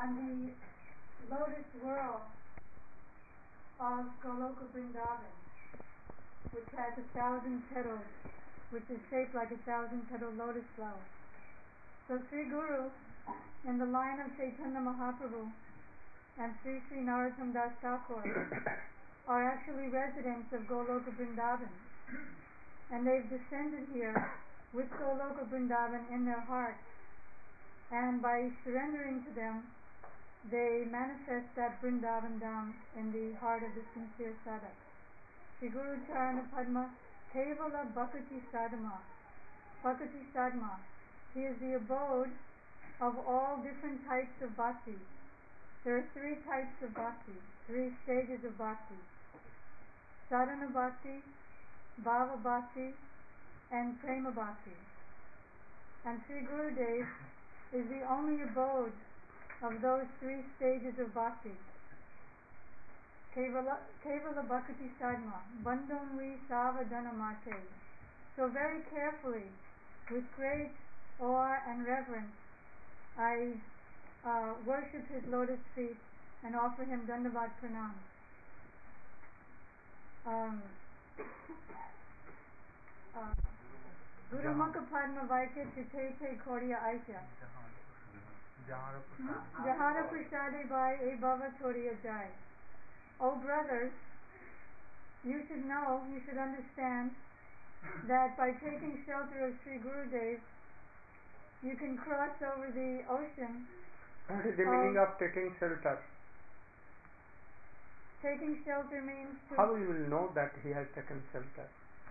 on the lotus whirl of Goloka Vrindavan, which has 1,000 petals, which is shaped like 1,000-petal lotus flower. So Sri Guru, in the line of Chaitanya Mahaprabhu and Sri Sri Narottam Das Thakur, are actually residents of Goloka Vrindavan, and they've descended here with Goloka Vrindavan in their hearts, and by surrendering to them, they manifest that Vrindavan Dham in the heart of the sincere sadhak. Sri Guru Charana Padma Kevala Bhakti Sadhma. Bhakti Sadhma. He is the abode of all different types of bhakti. There are 3 types of bhakti, 3 stages of bhakti: sadhana bhakti, bhava bhakti, and prema bhakti. And Sri Gurudev is the only abode of those 3 stages of bhakti. Kevala Bhakti Sadhma, Bandhunri Savadana Mate. So very carefully, with great awe and reverence, I worship his lotus feet and offer him Dandavat Pranam. Guru Mukha Padma Vaikya Chitete Korya Aitya Jahara Prasade Vai E Bhava Toriya Jai. Oh brothers, you should know, you should understand that by taking shelter of Sri Gurudev, you can cross over the ocean. What is the meaning of taking shelter? Taking shelter means to... How you will know that he has taken shelter?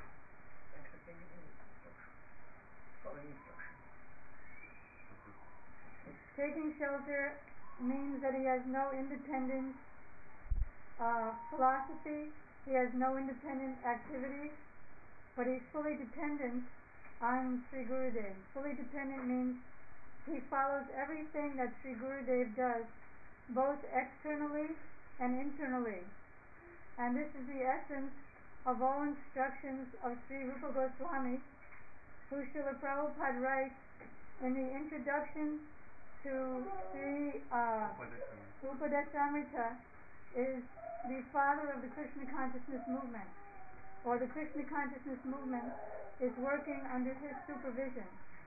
Taking shelter means that he has no independent philosophy, he has no independent activities, but he's fully dependent on Sri Gurudev. Fully dependent means he follows everything that Sri Gurudev does, both externally and internally. And this is the essence of all instructions of Sri Rupa Goswami, who Srila Prabhupada writes in the introduction to Sri Upadeshamrita, is the father of the Krishna consciousness movement, or the Krishna consciousness movement is working under his supervision.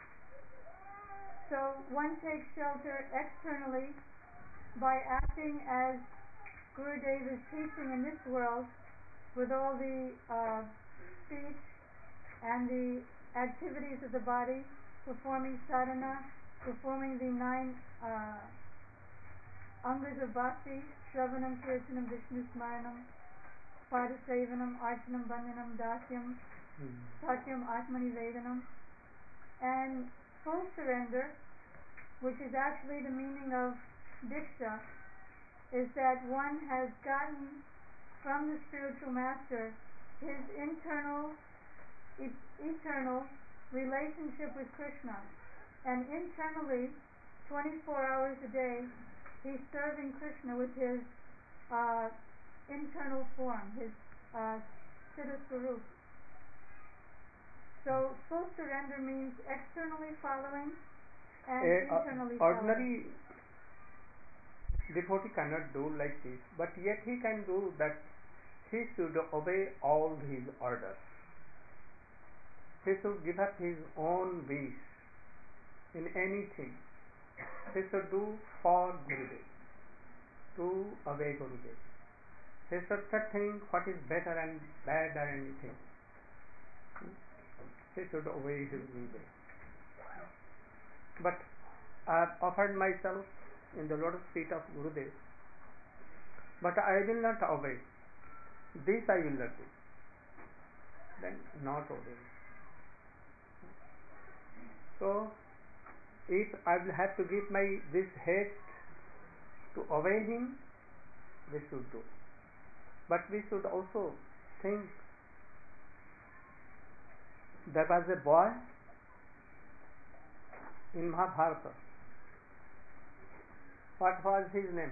So one takes shelter externally by acting as Gurudev is teaching in this world, with all the speech and the activities of the body, performing sadhana, performing the 9 angas of bhakti: Shravanam, Kirtanam, Vishnu Smaranam, Padasevanam, Archanam, Bandhanam, Dasyam, Satyam, Atmani Vedanam. And full surrender, which is actually the meaning of Diksha, is that one has gotten from the spiritual master his internal, eternal relationship with Krishna. And internally, 24 hours a day, he's serving Krishna with his internal form, his Siddha Swarup. So full surrender means externally following and internally ordinary devotee cannot do like this, but yet he can do that. He should obey all his orders. He should give up his own wish in anything. He should do for Gurudev, to obey Gurudev. He should not think what is better and bad or anything. He should obey his Gurudev. But I have offered myself in the lotus feet of Gurudev, but I will not obey. This I will not do. Then not obey. So if I will have to give my this haste to obey him, we should do. But we should also think, there was a boy in Mahabharata. What was his name?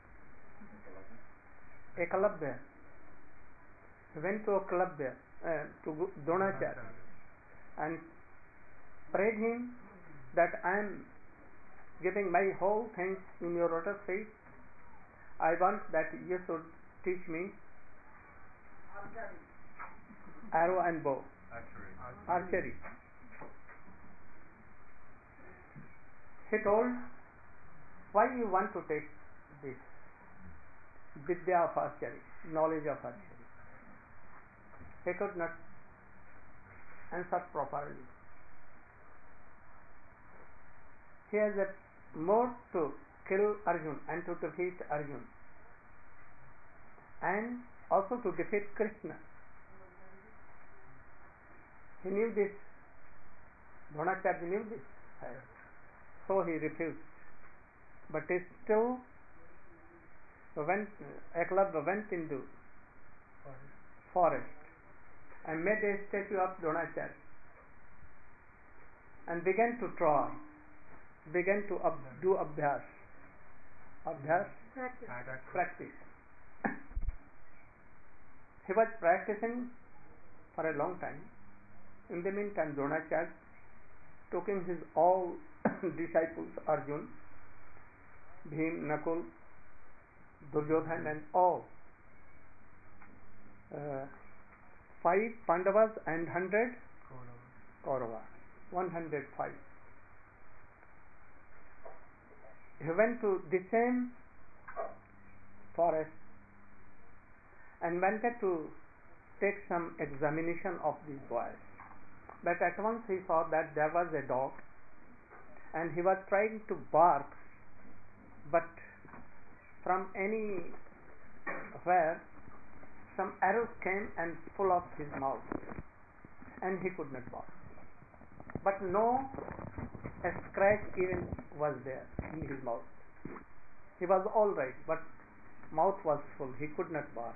Ekalavya. He went to Ekalavya, to Dronacharya, and prayed him that I am giving my whole things in your lotus feet. I want that you should teach me arrow and bow, archery. He told, why you want to take this vidya of archery, knowledge of archery? He could not answer properly. He has a more to kill Arjun and to defeat Arjun, and also to defeat Krishna. He knew this. Dronacharya knew this. So he refused. But he still went, Eklavya went into forest and made a statue of Dronacharya and began to try, began to do abhyas. Abhyas? Practice. He was practicing for a long time. In the meantime, Dronacharya took in his all disciples, Arjun, Bhim, Nakul, Duryodhan, and all 5 Pandavas and 100 Kauravas, 105. He went to the same forest and wanted to take some examination of these boys. But at once he saw that there was a dog and he was trying to bark, but from anywhere some arrows came and full of his mouth and he could not bark. But no scratch even was there in his mouth. He was all right, but mouth was full. He could not bark.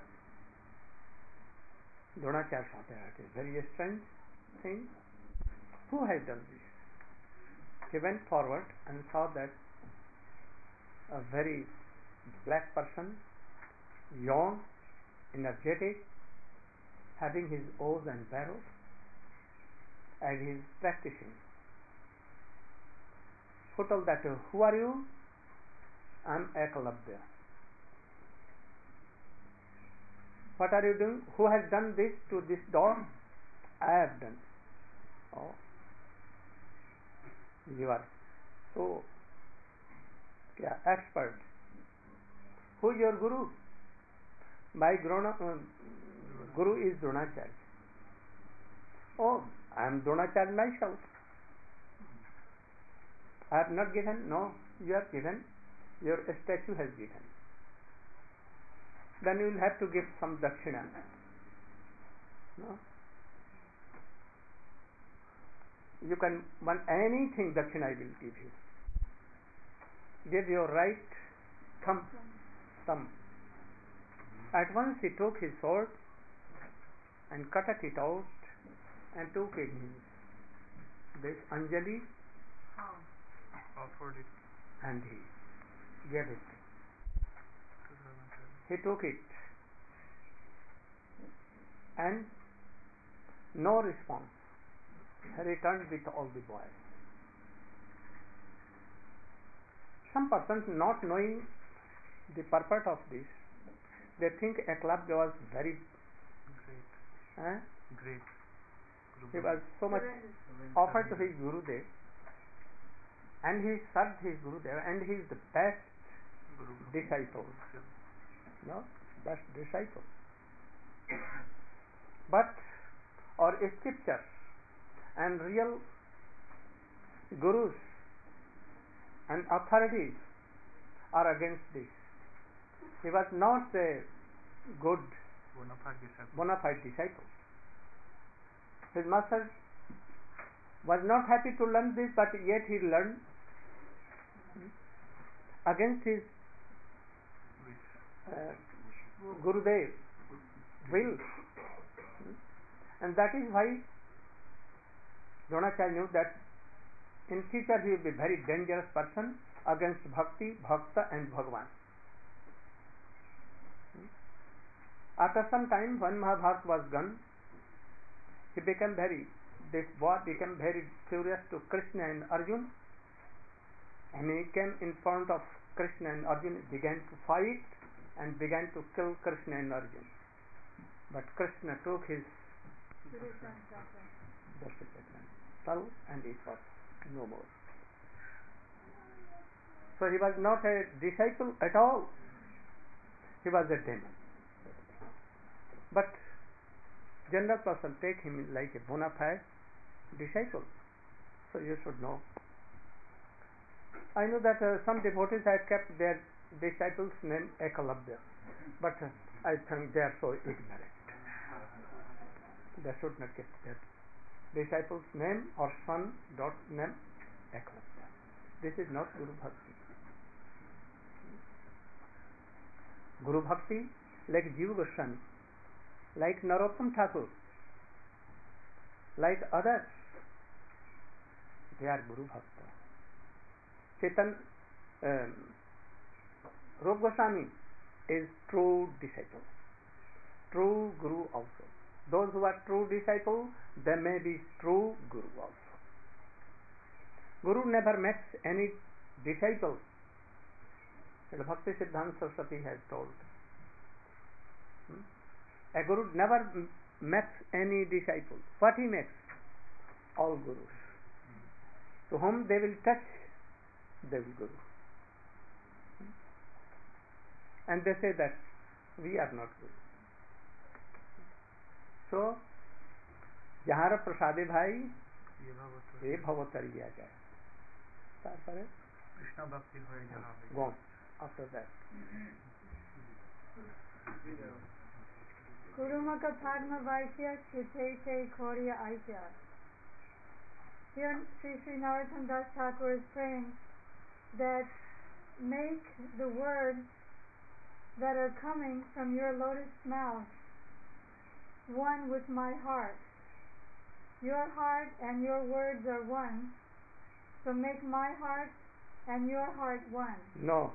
Dronacharya thought that is very strange thing. Who has done this? He went forward and saw that a very black person, young, energetic, having his oars and barrels, and he is practicing. Who told that? Who are you? I am Eklavya. What are you doing? Who has done this to this dog? I have done. Oh, you are so expert. Who is your guru? My guru is Dronacharya. Oh, I am Dronacharya myself. I have not given. No, you have given. Your statue has given. Then you will have to give some dakshina. No? You can want anything, dakshina I will give you. Give your right thumb. At once he took his sword and cut it out and took it in this Anjali offered it and he gave it. He took it and no response. He returned with all the boys. Some persons not knowing the purport of this, they think Eklavya was very great. Great. He was so much offered to his Gurudev and he served his Gurudev and he is the best disciple. No, best disciple. But our scripture and real gurus and authorities are against this. He was not a good bona fide disciple. His master was not happy to learn this, but yet he learned against his Gurudev will, and that is why Dronacharya knew that in future he will be a very dangerous person against Bhakti, Bhakta and Bhagavan. After some time, when Mahabharata was done, this boy became very furious to Krishna and Arjun And he came in front of Krishna and Arjuna, began to fight and began to kill Krishna and Arjuna. But Krishna took his skull and it was no more. So he was not a disciple at all. He was a demon. But general person take him like a bona fide disciple. So you should know. I know that some devotees have kept their disciples' name Ekalabya, but I think they are so ignorant. They should not get their disciples' name or son, daughter name Ekalabya. This is not Guru Bhakti. Guru Bhakti, like Jiva Goswami, like Narottam Thakur, like others, they are Guru Bhakta. Chetan Rup Goswami is true disciple, true Guru also. Those who are true disciple, they may be true Guru also. Guru never makes any disciple. Bhakti Siddhanta Saraswati has told. A Guru never makes any disciple. What he makes? All Gurus. To whom they will touch, they will Guru. And they say that we are not Guru. So, जहाँ प्रसादे भाई ये भवतरी आ जाए. Krishna Bhakti hoye jahan. Gone. After that. Kurumaka Padma Vaishya Chitete Korya Aisya. Here Sri Narottam Das Thakur is praying that make the words that are coming from your lotus mouth one with my heart. Your heart and your words are one, so make my heart and your heart one. No.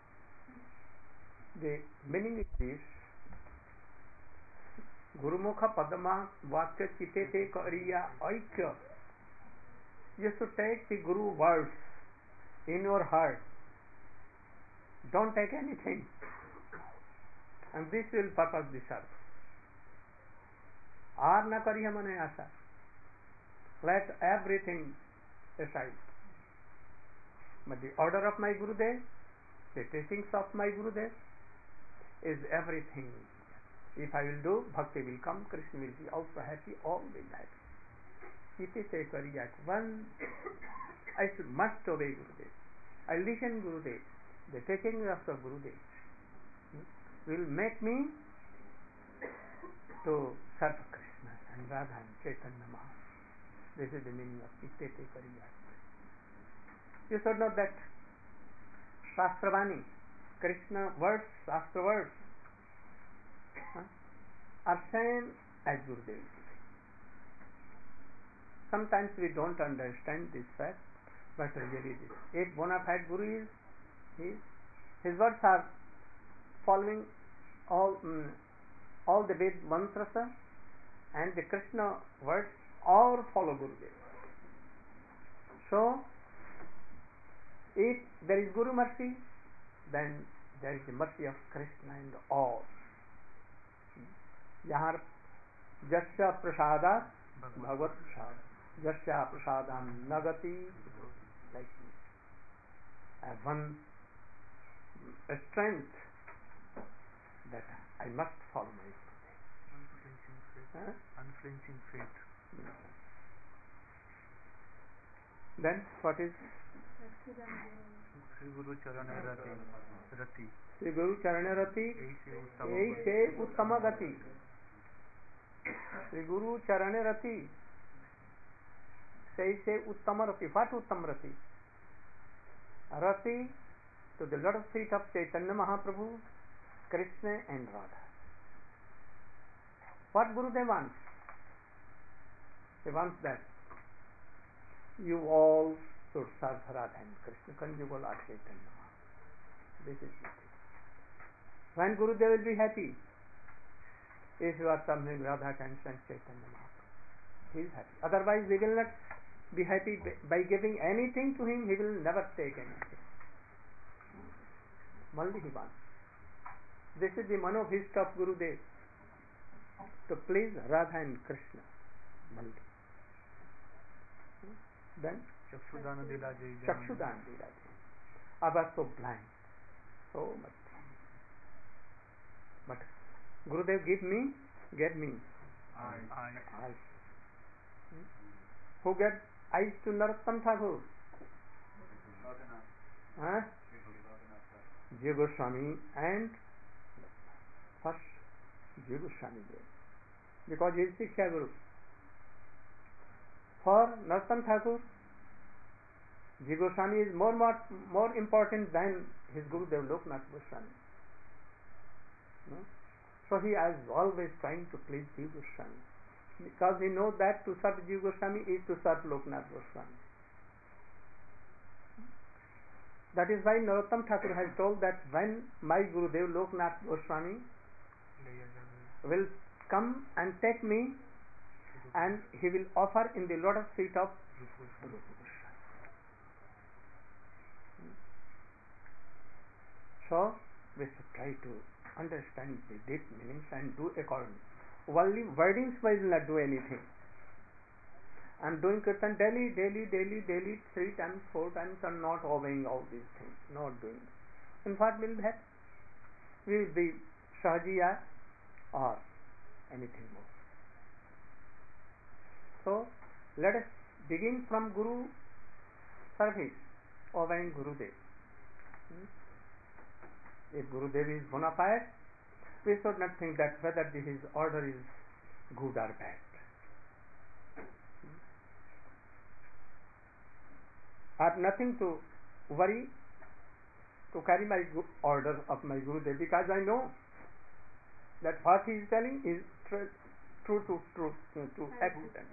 The meaning is this. Gurumukha Padma Vakya Chitete Kariya Aikya. You should take the Guru words in your heart. Don't take anything. And this will purpose the service. Aar na kariya mane asa. Let everything aside. But the order of my Gurudev, the teachings of my Gurudev is everything. If I will do, Bhakti will come, Krishna will be also happy, all will be happy. Chitete kariya. One, I must obey Gurudev. I listen Gurudev. The teaching of the Gurudev will make me to serve Krishna and Radha and Chaitanya Mahaprabhu. This is the meaning of Chitete kariya. You should know that Shastravani, Krishna words, Shastra words are same as Gurudev. Sometimes we don't understand this fact, but really this. If bona fide Guru is, his words are following all the Ved mantras and the Krishna words all follow Gurudev. So, if there is Guru mercy, then there is the mercy of Krishna and all. Yahar Jasya Prasada Bhagavat Prasada. Jasya Prasadam Nagati, like this. I have one strength that I must follow my Gurudev. Unflinching faith. Then what is Sri Guru Charane Rati. Sri Guru Charane Rati Eise Uttama Gati. Sri Guru Charane Rati Eise Uttama Rati. What Uttama Rati? Rati to the lotus feet of Chaitanya Mahaprabhu, Krishna and Radha. What Gurudev wants? He wants that you all should serve Radha and Krishna, conjugal or Chaitanya Mahaprabhu. This is it. When Gurudev will be happy, if you are serving Radha and Chaitanya Mahaprabhu, he is happy. Otherwise, we will not be happy by giving anything to him, he will never take anything. Only he wants. This is the manobhishta of Gurudev, to please Radha and Krishna. Only. Then Chakshudana Dilaji. Chakshudana Dilaji. I was so blind, so much. But Gurudev gave me eyes. Who gave eyes to Narottam Thakur? Jiva Goswami, and first Jiva Goswami gave, because he is Siksha Guru. For Narottam Thakur, Jiva Goswami is more important than his Gurudev Loknath Goswami. No? So he is always trying to please Jiva Goswami, because he knows that to serve Jiva Goswami is to serve Loknath Goswami. That is why Narottam Thakur has told that when my Gurudev Loknath Goswami will come and take me, and he will offer in the lotus feet of Rupa Goswami. So we should try to understand the deep meanings and do accordingly. Only wordings wise will not do anything. I am doing kirtan daily, 3 times, 4 times, and not obeying all these things, not doing. In fact, will be happy. We will be Sahajiya or anything more. So let us begin from Guru service, obeying Gurudev. If Gurudev is bona fide, we should not think that whether his order is good or bad. I have nothing to worry to carry my order of my Gurudev, because I know that what he is telling is true to accident.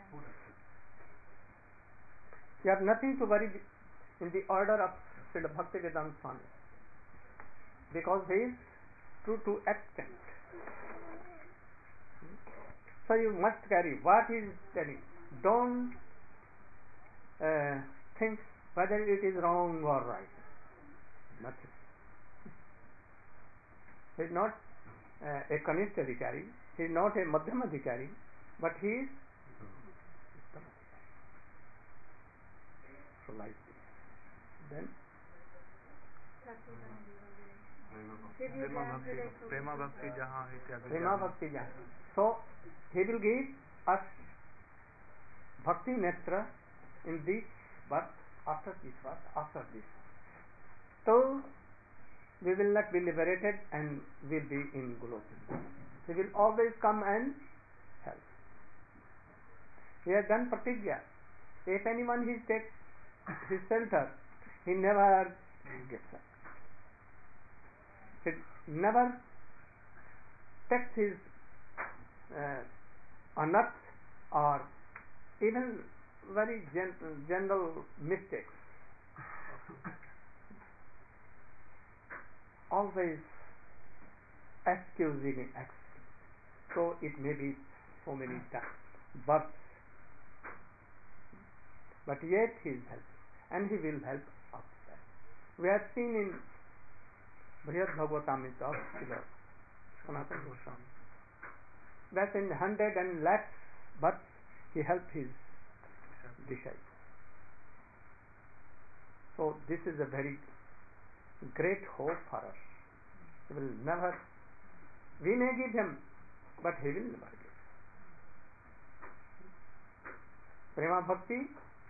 You have nothing to worry in the order of Srila Bhaktivedanta Swami, because he is true to extent. So you must carry what he is telling. Don't think whether it is wrong or right. Nothing. He is not a Kanishta Adhikari, he is not a Madhyam Adhikari, but he is Uttam Adhikari. So like this. Then Prema Bhakti jahan hai tyagi. Prema Bhakti jahan. So he will give us Bhakti Netra in this birth, after this birth, after this. So we will not be liberated and will be in Goloka. He will always come and help. He has done pratigya. If anyone he takes his shelter, he never gets up. He never takes his unearth or even very general mistakes. Always excusing acts. So it may be so many times, but yet he is helping, and he will help us. We have seen in Brihad Bhagavatamrita of Srila Sanatana Goswami that in 100 and lakhs but he helped his disciples. So this is a very great hope for us. He will never, we may give him, but he will never give. Prema Bhakti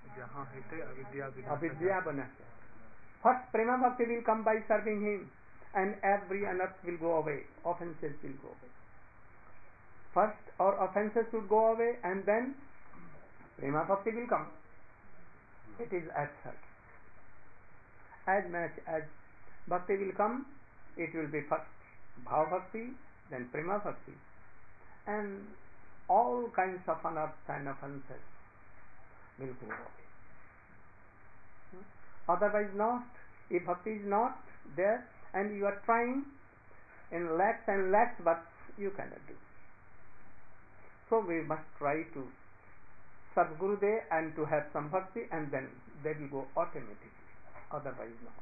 avidya banasya. First Prema Bhakti will come by serving him, and every unearth will go away, offenses will go away. First our offenses should go away, and then Prema Bhakti will come. It is as such. As much as Bhakti will come, it will be first Bhav Bhakti, then Prema Bhakti, and all kinds of unearths and offenses will go away. Otherwise not. If Bhakti is not there and you are trying in lakhs and lakhs, but you cannot do. So we must try to serve Gurudev and to have some bhakti, and then they will go automatically. Otherwise, no.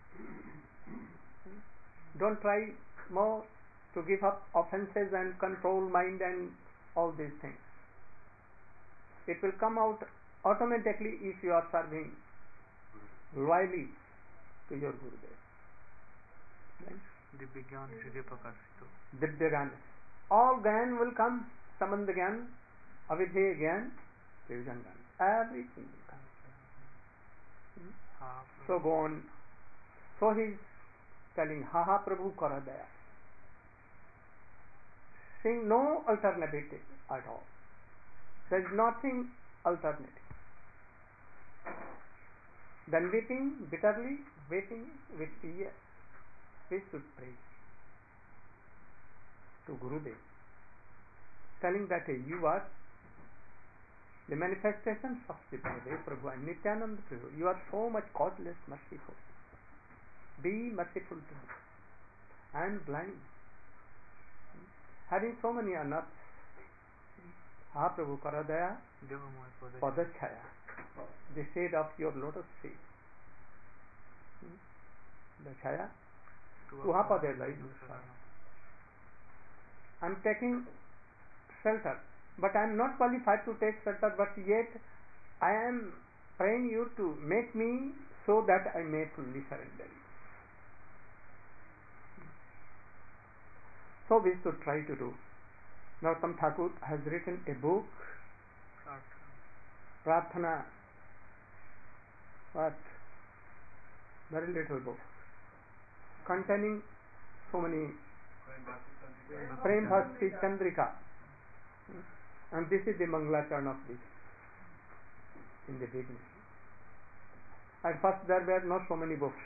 Don't try more to give up offenses and control mind and all these things. It will come out automatically if you are serving loyally to your Gurudev. Right? Divya ज्ञान हृदय प्रकाशित हो. Divya Gyan. All Gyan will come. Sambandha Gyan, Avidheya Gyan, Prayojan Gyan. Everything will come. So go on. So he is telling, Ha ha Prabhu Kara Daya. Saying no alternative at all. There is nothing alternative. Then weeping bitterly, waiting with fear, we should pray to Gurudev, telling that you are the manifestations of Siddhadev Prabhu and Nityananda Prabhu. You are so much causeless, merciful. Be merciful to me. I am blind, having so many unearths. Ha Prabhu Karadaya Padachaya, the shade of your lotus feet. The Chaya Tuhapadela. I am taking shelter, but I am not qualified to take shelter, but yet I am praying you to make me so that I may fully surrender you. So we should try to do. Narottam Thakur has written a book, Prarthana, what? Very little book, containing so many Prem Bhakti Chandrika, and this is the Mangalacharna of this in the beginning. At first there were not so many books,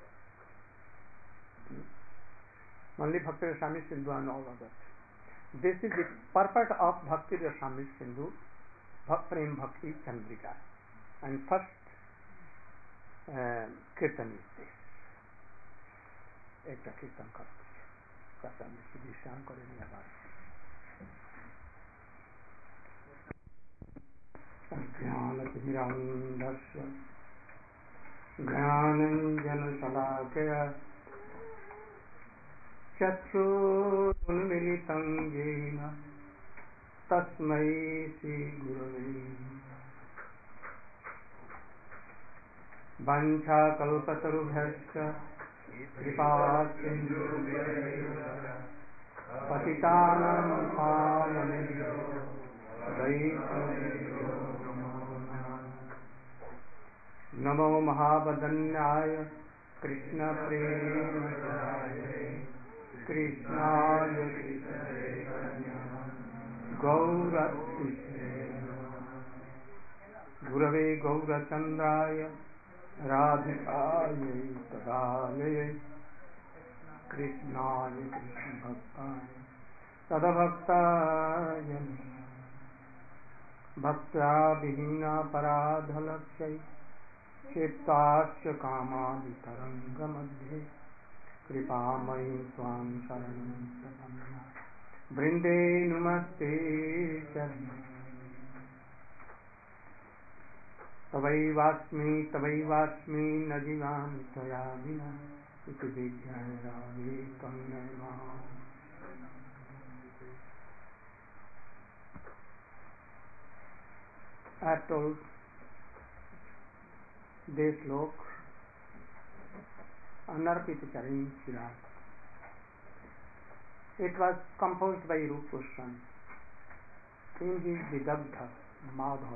only Bhakti Rasamrita Sindhu and all others. This is the purport of Bhakti Rasamrita Sindhu, Prem Bhakti Chandrika, and first Kirtan is this. Ekta Kirtan Karta. Sham करेंगे आवाज ज्ञानतिमिरान्धस्य ज्ञानाञ्जनशलाकया चक्षुरुन्मिलितं येन तस्मै श्रीगुरवे वञ्चाकल्पतरुभ्यश्च कृपासिन्धुभ्यैव पतितानां पावनेभ्यो वैष्णवेभ्यो नमो महावदन्याय कृष्णप्रेमप्रदाय कृष्णाय गौरक्षिते गुरवे गौरचन्द्राय राधिकायै तदालये कृष्णाय कृष्णभक्ताय तदभक्ताय भक्त्या विहीना पराधलक्ष्यै क्षेप्ताश्च कामादितरङ्गमध्ये कृपामयि त्वां शरणं प्रपन्ना वृन्दे नुमस्ते चरणे तवैवास्मि न जीवामि त्वया विना इति विज्ञाय रामे त्वं Namami. I have told this slok Anarpita Charan Chirag. It was composed by Rupa Goswami in his Vidagdha Madhav,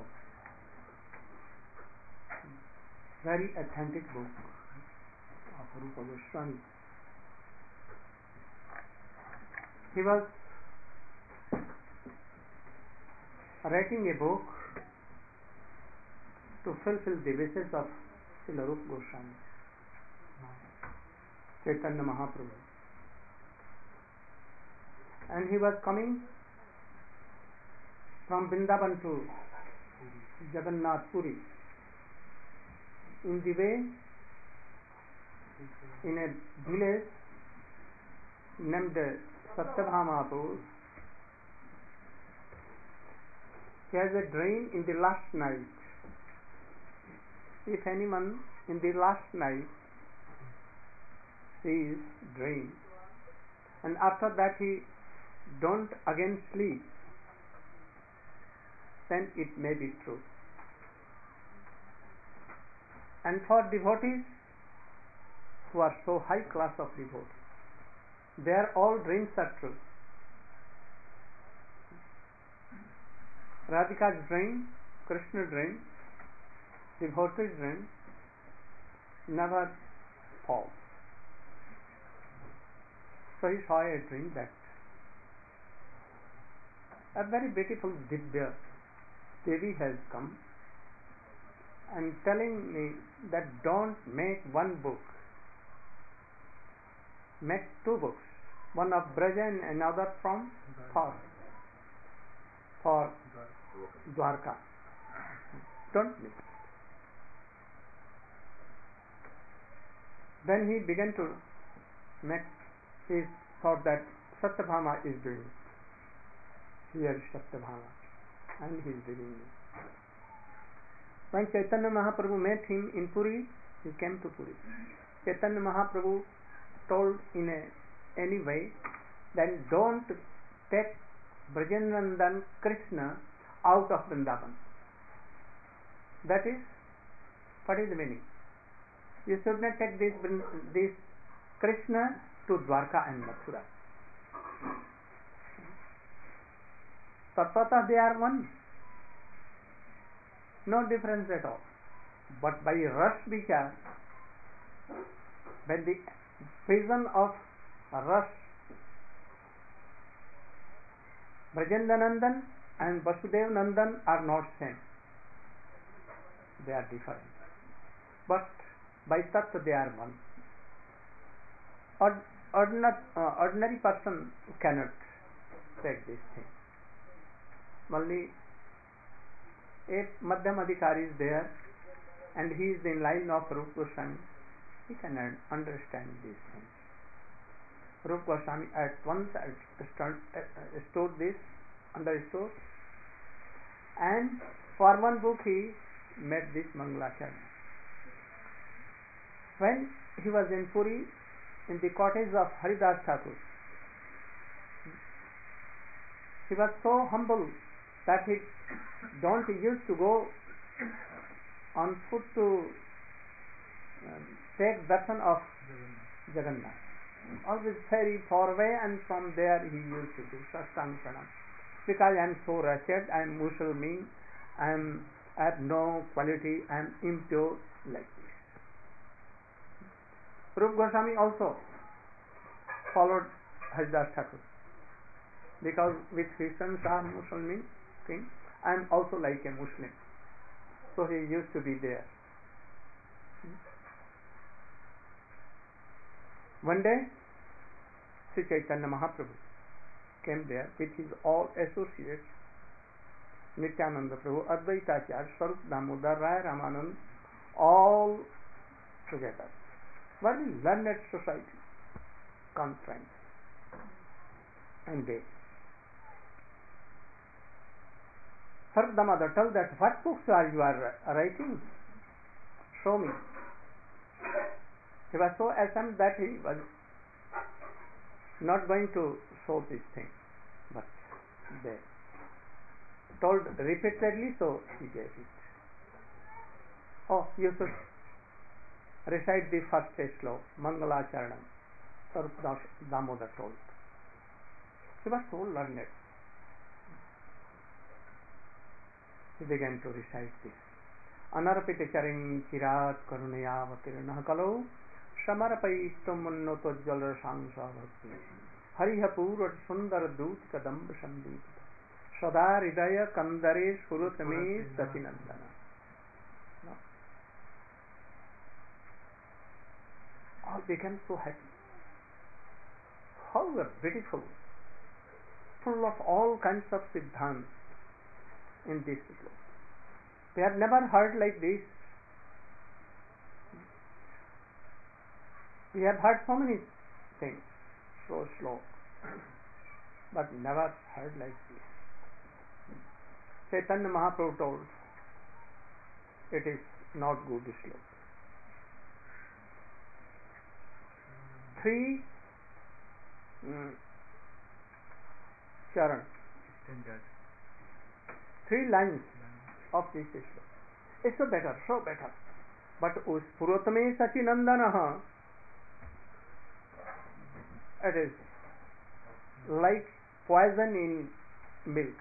very authentic book of Rupa Goswami. He was writing a book to fulfill the wishes of Srila Rupa Goswami, Chaitanya Mahaprabhu. And he was coming from Vrindavan to Jagannath Puri. In the way, in a village named Satyabhamapur, he has a dream in the last night. If anyone in the last night sees dream and after that he don't again sleep, then it may be true. And for devotees who are so high class of devotees, their all dreams are true. Radhika's dream, Krishna's dream, devotee's dream never false. So he saw a dream that a very beautiful Divya Devi has come and telling me that don't make one book, make two books, one of Braja and another from for Dwarka. Don't mix. Then he began to make his thought that Satyabhama is doing it. Here is Satyabhama and he is doing it. When Chaitanya Mahaprabhu met him in Puri, he came to Puri. Chaitanya Mahaprabhu told in any way that don't take Brajanandan Krishna out of Vrindavan. That is, what is the meaning? You should not take this Krishna to Dwarka and Mathura. Tattvata they are one. No difference at all. But by Ras Vichar, when the vision of Ras, Brajendanandan and Vasudev Nandan are not same. They are different. But by Tattva they are one. Ordinary person cannot take this thing. Only a Madhyam Adhikari is there and he is in line of Rupa Goswami. He can understand these things. Rupa Goswami at once stored this, understood, and for one book he made this Mangalacharya. When he was in Puri, in the cottage of Haridas Thakur, he was so humble that he don't used to go on foot to take darshan of Jagannath. Always very far away, and from there he used to do Sastang Pranam. Because I am so wretched, I am Muslim, I have no quality, I am impure, like this. Rupa Goswami also followed Haridas Thakur. Because with Christians are Muslim thing, I am also like a Muslim. So he used to be there. One day, Sri Chaitanya Mahaprabhu came there with his all associates, Nityananda Prabhu, Advaita Acharya, Swarup Damodar, Rai Ramanand, all together. Very learned society, conference, and they. Swarup Damodar told that, what books you are writing? Show me. He was so ashamed that he was not going to show this thing. But they told repeatedly, so he gave it. Oh, you should recite the first sloka, Mangalacharanam. Swarup Damodar told. He was so learned. He began to recite this. Anarpita charing chirat karunaya vatirna kalau samarapaisto munnoto jala sangsa bhakti harihapur sundar dut kadamba sandip sada hridaya kandare surutame satinandana. All became so happy. How beautiful, full of all kinds of siddhants in this sloka. They have never heard like this. We have heard so many things, so slow, but never heard like this. Chaitanya Mahaprabhu told it is not good sloka. Three charan, Standard. 3 lines of this sloka. It's so better, so better. But Puratame Sachinandana, it is like poison in milk.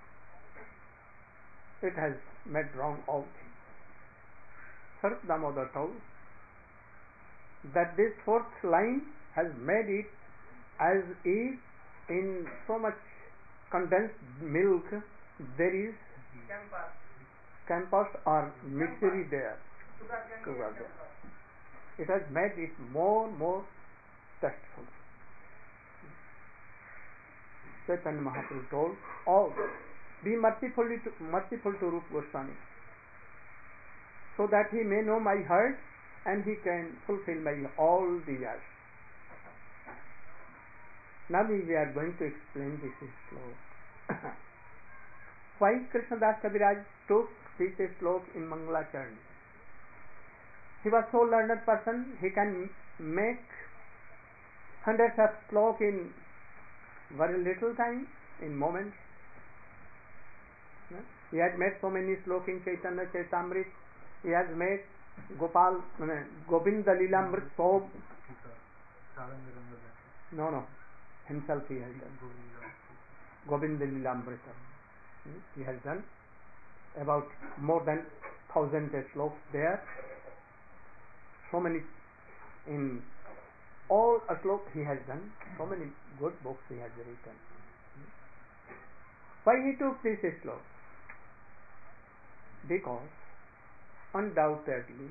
It has made wrong all things. Sarup Damodar told that this 4th line has made it as if in so much condensed milk there is campus or mystery there. Sugar there. It has made it more tasteful. Chaitanya Mahaprabhu told all, be merciful to Rupa Goswami, so that he may know my heart and he can fulfill my all desires. Now we are going to explain this sloka. Why Krishnadas Kaviraj took this sloka in Mangalacharna? He was so learned person, he can make hundreds of sloka in very little time, in moments. He has made so many sloka in Chaitanya Chaitamrit. He has made Govinda Lilamrit so. No, himself he has done. Govinda Lilamrita. He has done about more than 1,000 slokas there. So many in all slokas he has done. So many good books he has written. Why he took this sloka? Because undoubtedly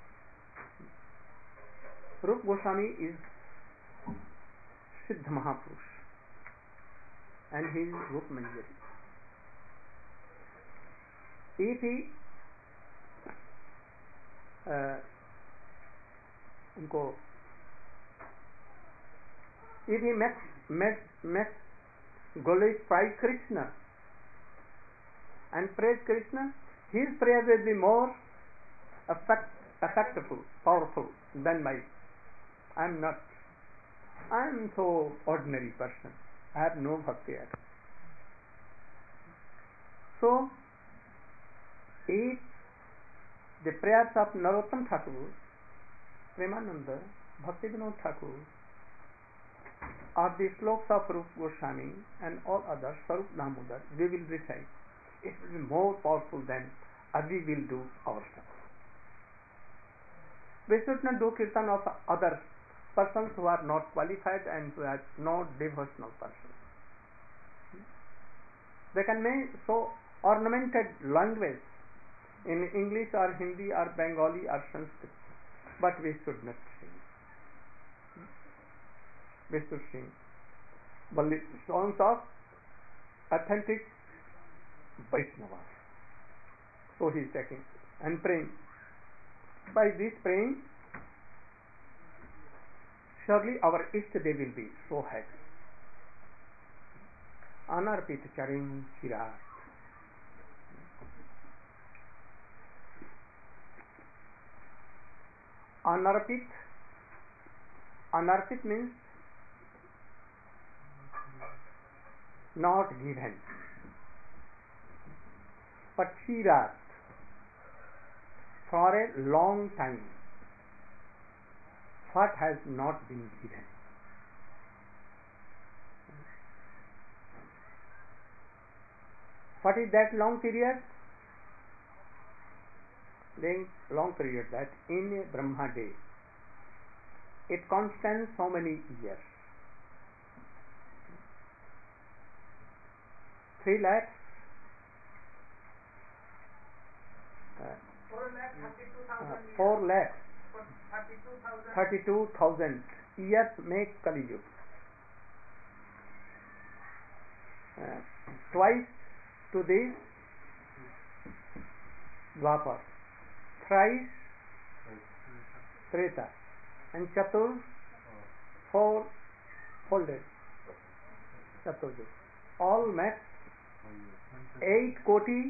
Rupa Goswami is Siddha Mahapurush and he is Rupa Manjari. If he makes glorify Krishna and praise Krishna, his prayer will be more effectful, powerful than mine. I am so ordinary person. I have no bhakti yet. So, if the prayers of Narottam Thakur, Premananda, Bhakti Vinod Thakur, or the slokas of Rupa Goswami and all others, Sarup Damodar, we will recite. It will be more powerful than we will do ourselves. We should not do kirtan of other persons who are not qualified and who are not devotional persons. They can make so ornamented language in English or Hindi or Bengali or Sanskrit, but we should not sing. We should sing only songs of authentic Vaishnavas. So he is taking and praying. By this praying, surely our Ishtadev will be so happy. Anarpit charin chirat. Anarpit means not given. But chirat, for a long time, what has not been given. What is that long period? Long period that in a Brahma day, it constants so many years. 3 lakhs 4 lakhs 32,000 years make Kali Yuga. Twice to this Dwapar, thrice Treta, and Chatur 4 folded. Chaturjus. All make 8 koti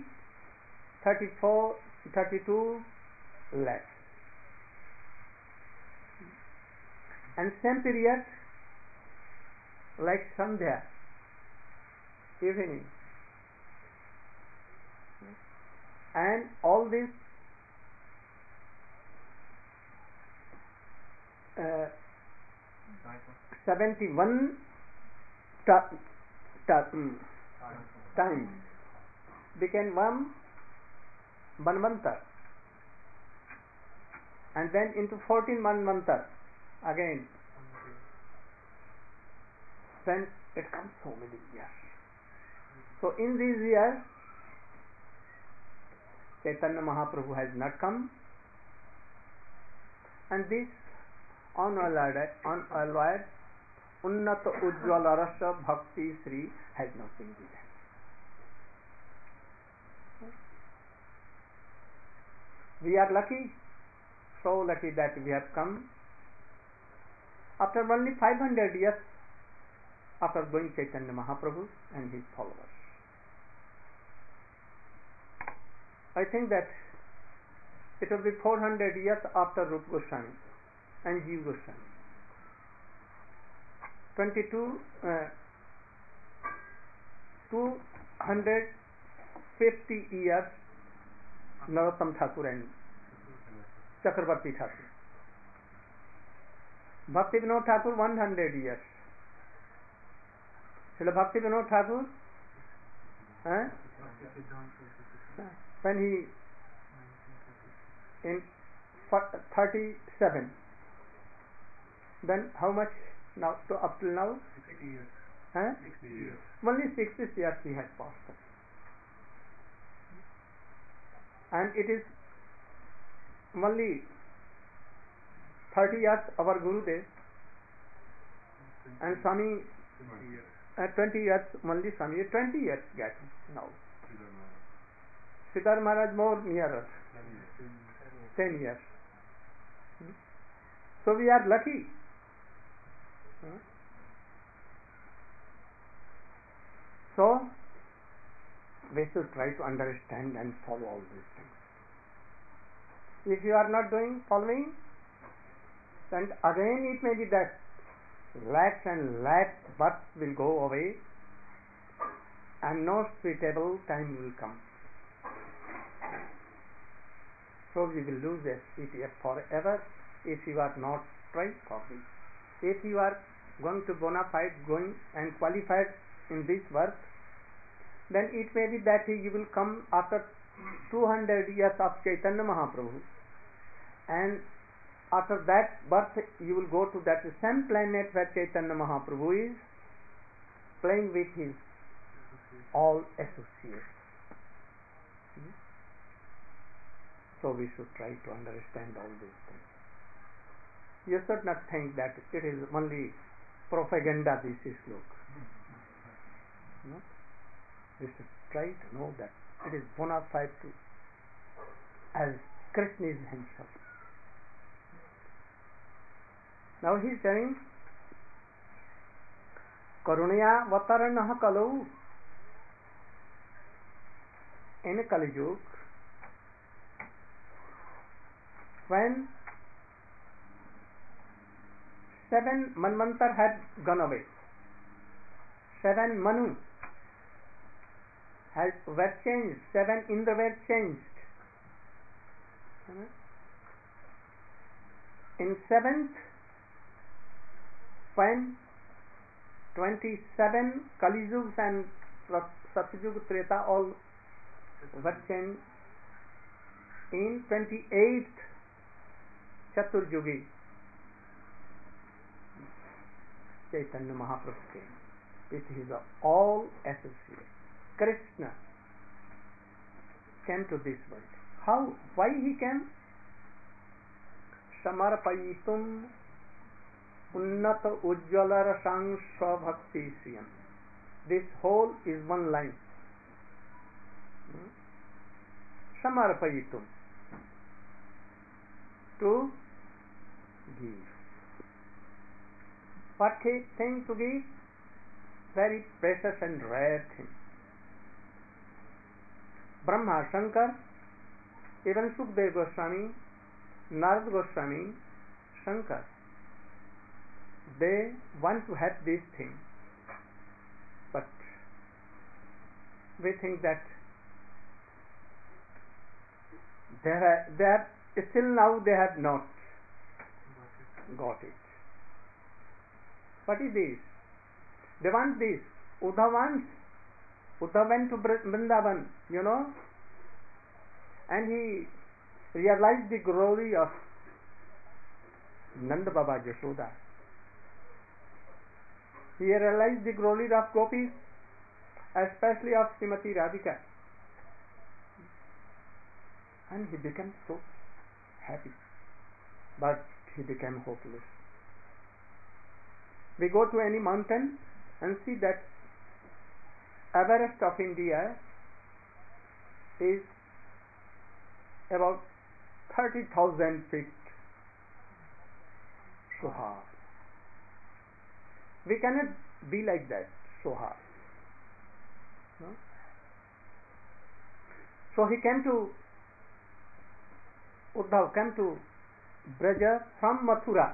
32 lakhs. And same period, like Sandhya, evening, and all this 71 times became one manvantar, and then into 14 manvantar again. Then it comes so many years. So in these years, Chaitanya Mahaprabhu has not come, and this unalloyed Unnata Ujjvala Rasa Bhakti Sri has not been given. We are lucky, so lucky that we have come after only 500 years after going Chaitanya Mahaprabhu and his followers. I think that it will be 400 years after Rupa Goswami and Jiva Goswami. 250 years Narottam Thakur and Chakravarti Thakur. Bhakti Vinod Thakur 100 years. Srila Bhakti Vinod Thakur, when he in 37, then how much now to up till now? 60 years. 60 years. Only 60 years he has passed. And it is only 30 years our Gurudev and Swami 20 years only Swami 20 years gap now. Siddhar Maharaj more nearer 10 years. So we are lucky. So we should try to understand and follow all these things. If you are not following, then again it may be that lakhs and lakhs births will go away and no suitable time will come. So we will lose SPTF forever if you are not trying for this. If you are going to bona fide, going and qualified in this work, then it may be that you will come after 200 years of Chaitanya Mahaprabhu, and after that birth you will go to that same planet where Chaitanya Mahaprabhu is playing with his all associates. So we should try to understand all these things. You should not think that it is only propaganda, this is look. No? We should try to know that it is bona fide to, as Krishna is himself. Now he is saying, Karunaya Vataranah Kalau. In Kali Yuga, when 7 Manvantar had gone away, 7 Manu were changed, 7 Indra were changed. In 7th, when 27 Kali Yugas and Satyuga Treta all were changed, in 28th Chaturjugi, Chaitanya Mahaprabhu came with his all associates. Krishna came to this world. How? Why he came? Samarpayitum Unnata Ujjvala Rasang Swabhakti Siyam. This whole is one line. Samarpayitum, to give. What thing to give? Very precious and rare thing. Brahma, Shankar, even Sukdev Goswami, Narad Goswami, Shankar, they want to have these things, but we think that they have still now they have not got it. What is this? They want this. Uddhav wants. Uddhav went to Vrindavan, and he realized the glory of Nanda Baba Yashoda. He realized the glory of gopis, especially of Srimati Radhika, and he became so happy, but he became hopeless. We go to any mountain and see that Everest of India is about 30,000 feet so high. We cannot be like that so high. No? So he came to Uddhav came to Braja from Mathura,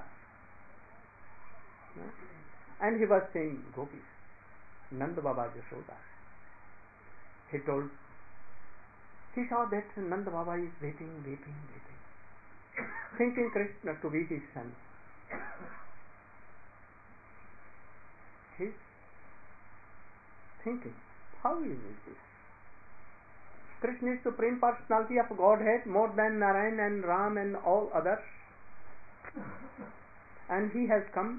and he was saying gopis, Nanda Baba Yashoda. He saw that Nanda Baba is weeping, thinking Krishna to be his son. He's thinking, how is this? Krishna is Supreme Personality of Godhead, more than Narayan and Ram and all others, and he has come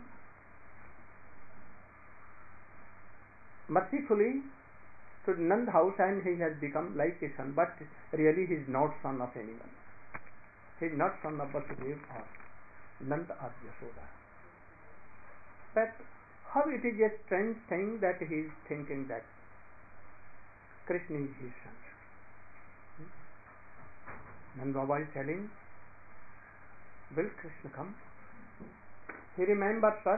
mercifully to Nand house, and he has become like a son, but really he is not son of anyone. He is not son of Vasudev or Nanda or Yashoda. But how it is a strange thing that he is thinking that Krishna is his son. Nanda Baba is telling, will Krishna come? He remembers us,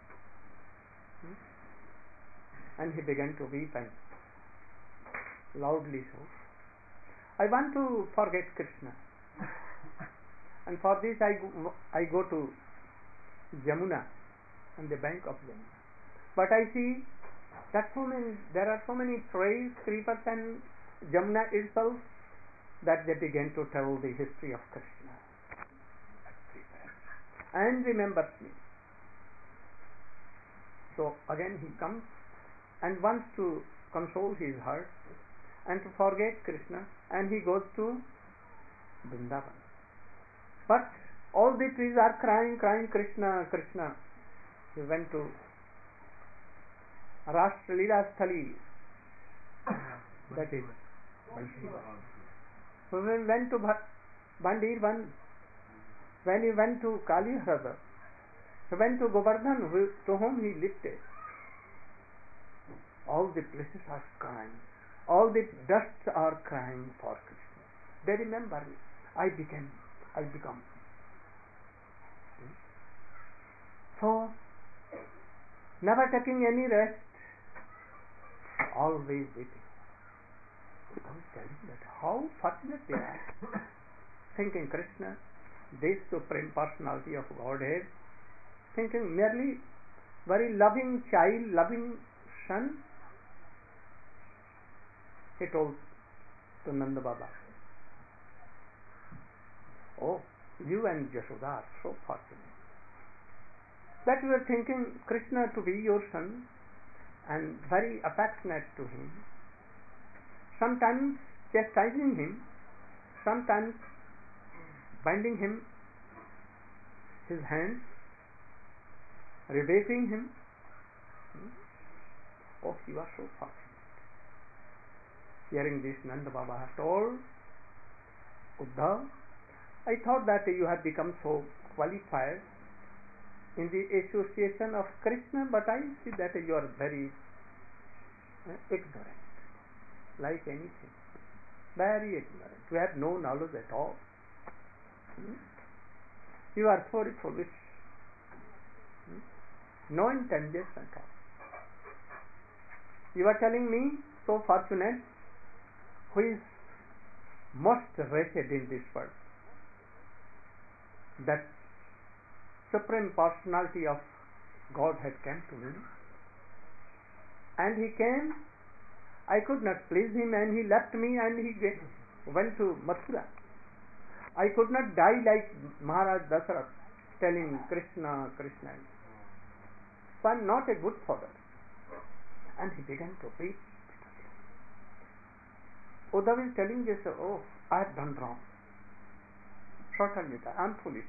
and he began to weep, and loudly so. I want to forget Krishna, and for this I go to Jamuna, on the bank of Jamuna. But I see that there are so many trees, creepers, and Jamuna itself, that they begin to tell the history of Krishna and remembers me. So again he comes and wants to console his heart and to forget Krishna, and he goes to Vrindavan. But all the trees are crying Krishna, Krishna. He went to Rashtra Leela Sthali, that is Bansivan. So when he went to Bandirvan, when he went to Kalihrada, he went to Govardhan, to whom he lifted. All the places are crying. All the dusts are crying for Krishna. They remember me. I become. So, never taking any rest, always waiting. I was telling that how fortunate they are. Thinking Krishna, this Supreme Personality of Godhead, thinking merely very loving child, loving son. He told to Nanda Baba, oh, you and Yashoda are so fortunate that you are thinking Krishna to be your son and very affectionate to him, sometimes chastising him, sometimes binding him his hands, rebuking him. Oh, you are so fortunate. Hearing this, Nanda Baba has told Uddhav, I thought that you have become so qualified in the association of Krishna, but I see that you are very ignorant, like anything, very ignorant. You have no knowledge at all. You are very foolish. No intelligence at all. You are telling me, so fortunate, who is most wretched in this world. That supreme personality of Godhead came to me, and he came. I could not please him, and he left me, and he went to Mathura. I could not die like Maharaj Dasarath, telling Krishna, Krishna. So I am not a good father. And he began to weep. Uddhav is telling this, oh, I have done wrong. Certainly, I am foolish.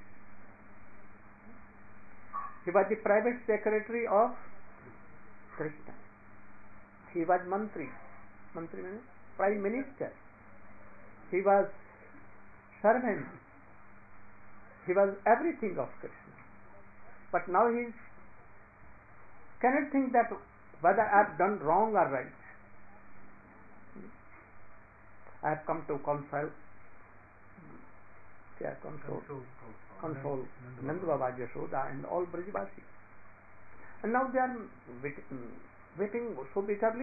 He was the private secretary of Krishna. He was Mantri. Mantri means Prime Minister. He was servant. He was everything of Krishna. But now he cannot think that whether I have done wrong or right. I have come to console Nanda Baba, Yashoda, and all Brajavasi. And now they are weeping so bitterly.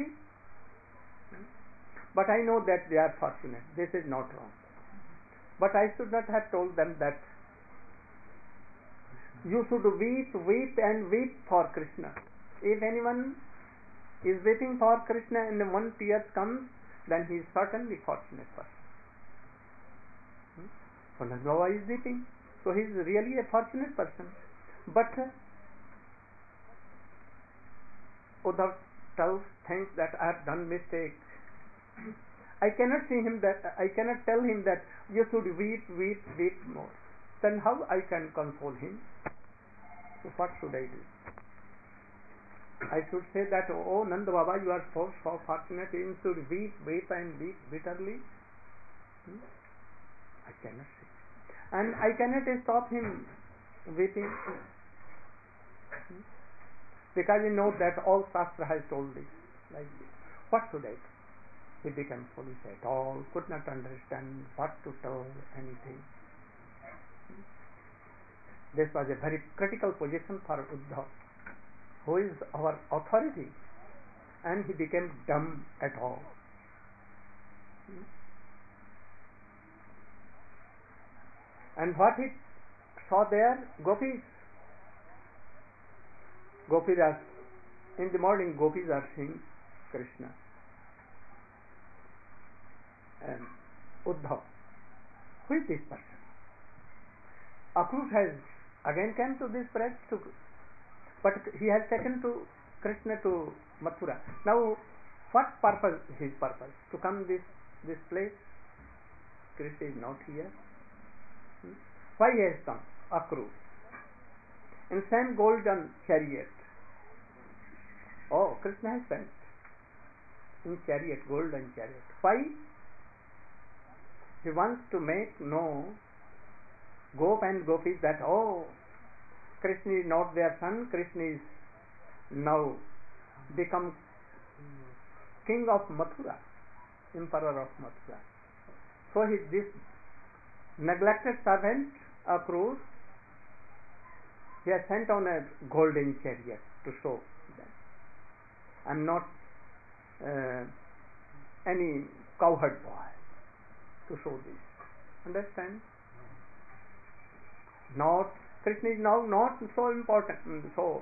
But I know that they are fortunate. This is not wrong. But I should not have told them that you should weep and weep for Krishna. If anyone is weeping for Krishna and one tear comes, then he is certainly fortunate person. So Nanda Baba is weeping. So he is really a fortunate person. But Uddhav thinks that I have done mistake. I cannot see him that I cannot tell him that you should weep more. Then how I can console him? So what should I do? I should say that, oh Nanda Baba, you are so fortunate, you should weep and weep bitterly. I cannot say. And I cannot stop him weeping. Because he knows that all Shastra has told this. Like this. What should I do? He became foolish at all, could not understand what to tell, anything. This was a very critical position for Uddhav, who is our authority, and he became dumb at all. And what he saw there, Gopis are, in the morning Gopis are seeing Krishna. And Uddhav, who is this person? Akrut has again come to this place, but he has taken to Krishna to Mathura. Now, what purpose? His purpose to come this place? Krishna is not here. Why he has come? Akrut in same golden chariot. Oh, Krishna has sent in chariot, golden chariot. Why? He wants to make know Gop and Gopis that, oh, Krishna is not their son, Krishna is now become king of Mathura, emperor of Mathura. So this neglected servant, Akrut, he has sent on a golden chariot to show them. I am not any cowherd boy to show this. Understand? Not Krishna is now not so important, so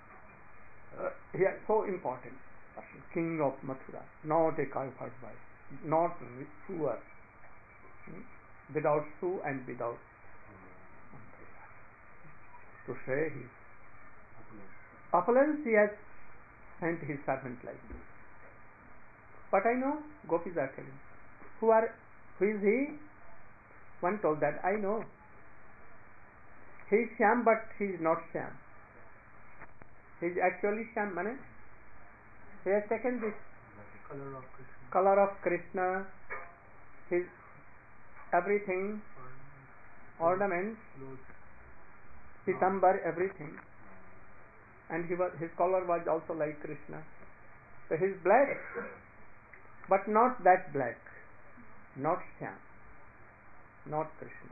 so important person, king of Mathura, not a cowherd boy, not poor, without shoe and without umbrella. To say his opulence, he has sent his servant like this. But I know Gopis are telling, who is he? One told that, I know. He is Shyam, but he is not Shyam. He is actually Shyam. He has taken this color of Krishna, his everything, ornaments, pitambar, everything, and his color was also like Krishna. So he is black, but not that black, not Shyam, not Krishna.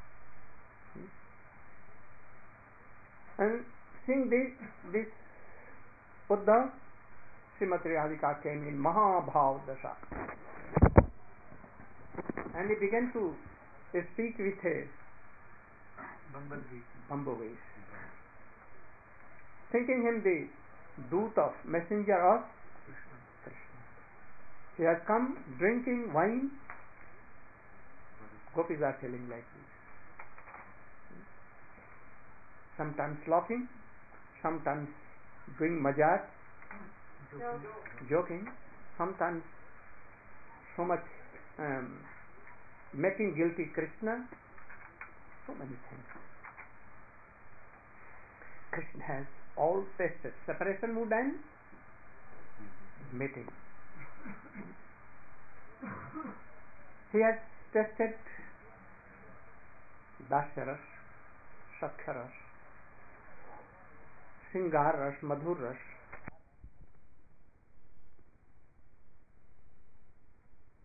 And seeing this Uddhav, Srimati Radhika came in Mahabhav Dasha. and he began to speak with a Bumblebee. bumblebee, thinking him the dooth of messenger of Krishna. Krishna. He has come drinking wine. Gopis are telling like this. Sometimes laughing, sometimes doing mazak, joking, sometimes so much making guilty Krishna, so many things. Krishna has all tasted separation mood and meeting. He has tasted Dasyaras, Sakhyaras, Sringar Ras, Madhur Ras,